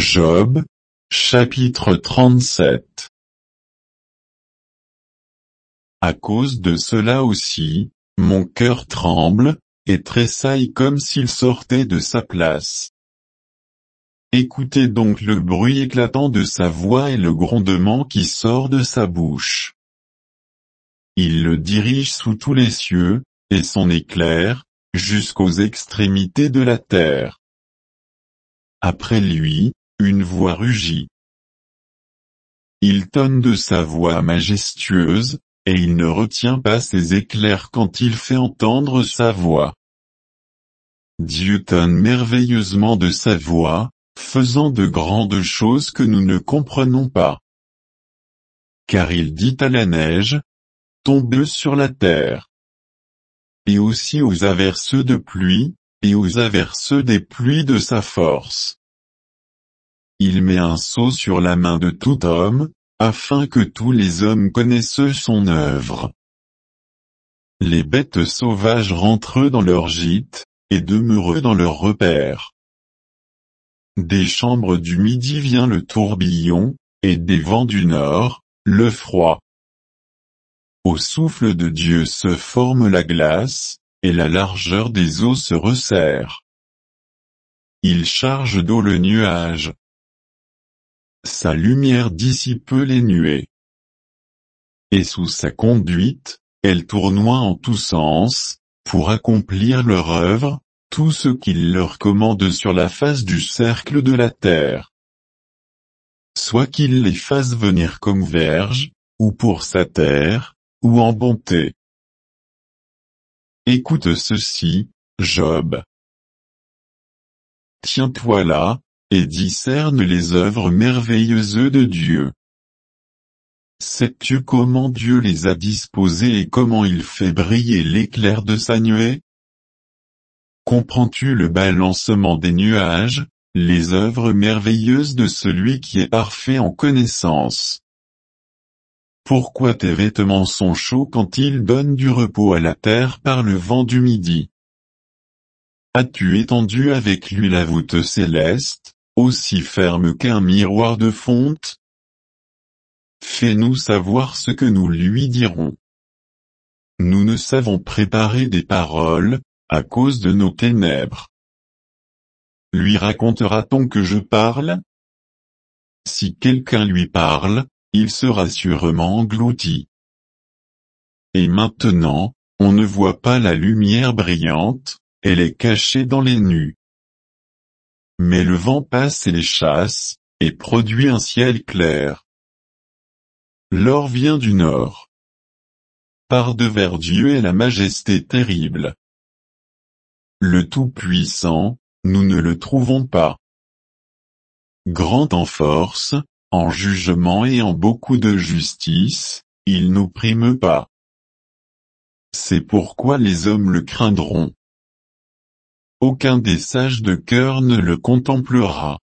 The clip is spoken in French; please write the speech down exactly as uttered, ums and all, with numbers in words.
Job, chapitre trente-sept. À cause de cela aussi, mon cœur tremble, et tressaille comme s'il sortait de sa place. Écoutez donc le bruit éclatant de sa voix et le grondement qui sort de sa bouche. Il le dirige sous tous les cieux, et son éclair, jusqu'aux extrémités de la terre. Après lui, une voix rugit. Il tonne de sa voix majestueuse, et il ne retient pas ses éclairs quand il fait entendre sa voix. Dieu tonne merveilleusement de sa voix, faisant de grandes choses que nous ne comprenons pas. Car il dit à la neige, tombe sur la terre. Et aussi aux averses de pluie, et aux averses des pluies de sa force. Il met un sceau sur la main de tout homme, afin que tous les hommes connaissent son œuvre. Les bêtes sauvages rentrent dans leur gîte, et demeurent dans leur repère. Des chambres du midi vient le tourbillon, et des vents du nord, le froid. Au souffle de Dieu se forme la glace, et la largeur des eaux se resserre. Il charge d'eau le nuage. Sa lumière dissipe les nuées. Et sous sa conduite, elle tournoie en tous sens, pour accomplir leur œuvre, tout ce qu'il leur commande sur la face du cercle de la terre. Soit qu'il les fasse venir comme verges, ou pour sa terre, ou en bonté. Écoute ceci, Job. Tiens-toi là, et discerne les œuvres merveilleuses de Dieu. Sais-tu comment Dieu les a disposées et comment il fait briller l'éclair de sa nuée? Comprends-tu le balancement des nuages, les œuvres merveilleuses de celui qui est parfait en connaissance? Pourquoi tes vêtements sont chauds quand il donne du repos à la terre par le vent du midi? As-tu étendu avec lui la voûte céleste, aussi ferme qu'un miroir de fonte? Fais-nous savoir ce que nous lui dirons. Nous ne savons préparer des paroles, à cause de nos ténèbres. Lui racontera-t-on que je parle? Si quelqu'un lui parle, il sera sûrement englouti. Et maintenant, on ne voit pas la lumière brillante, elle est cachée dans les nues. Mais le vent passe et les chasse, et produit un ciel clair. L'or vient du nord. Par devers Dieu est la majesté terrible. Le Tout-Puissant, nous ne le trouvons pas. Grand en force, en jugement et en beaucoup de justice, il n'opprime pas. C'est pourquoi les hommes le craindront. Aucun des sages de cœur ne le contemplera.